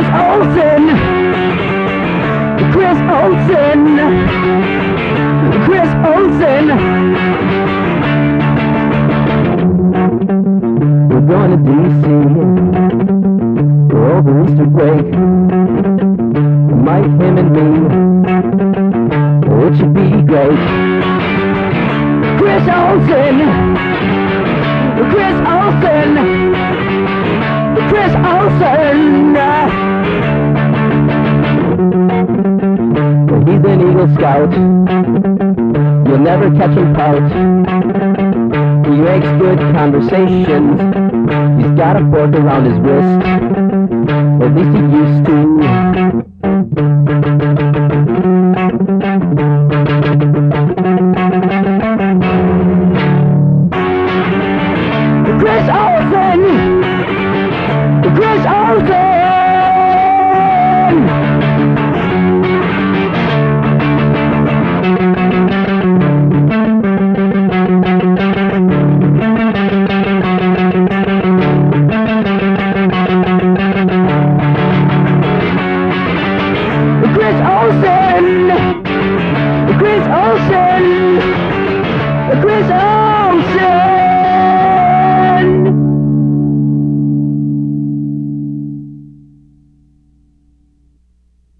Chris Olsen. Chris Olsen. Chris Olsen. We're going to DC for over Easter break. Mike, him and me. It should be great. Chris Olsen. Chris Olsen. Chris Olsen. He's an Eagle Scout. You'll never catch him pout. He makes good conversations. He's got a fork around his wrist. At least he used to.